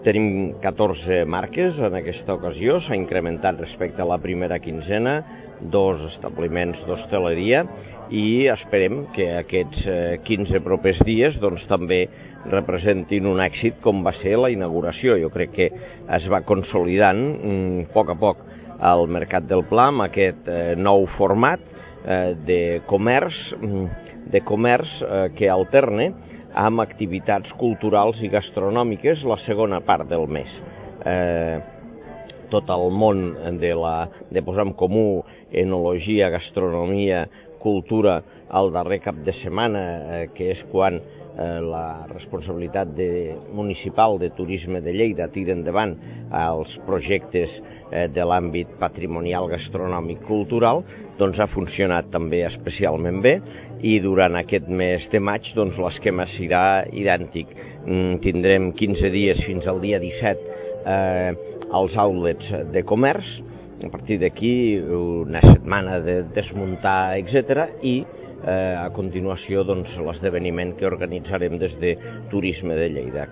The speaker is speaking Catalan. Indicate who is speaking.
Speaker 1: Tenim 14 marques en aquesta ocasió, s'ha incrementat respecte a la primera quinzena, 2 establiments d'hostaleria i esperem que aquests 15 propers dies també representin un èxit com va ser la inauguració. Jo crec que es va consolidant a poc al Mercat del Pla amb aquest nou format de comerç que alterna amb activitats culturals i gastronòmiques la segona part del mes. Tot el món de posar en comú enologia, gastronomia, cultura el darrer cap de setmana, que és quan la responsabilitat municipal de turisme de Lleida tira endavant els projectes de l'àmbit patrimonial, gastronòmic, cultural, ha funcionat també especialment bé i durant aquest mes de maig l'esquema serà idèntic. Tindrem 15 dies fins al dia 17 als outlets de comerç, a partir d'aquí una setmana de desmuntar, etc. i a continuació l'esdeveniment que organitzarem des de Turisme de Lleida.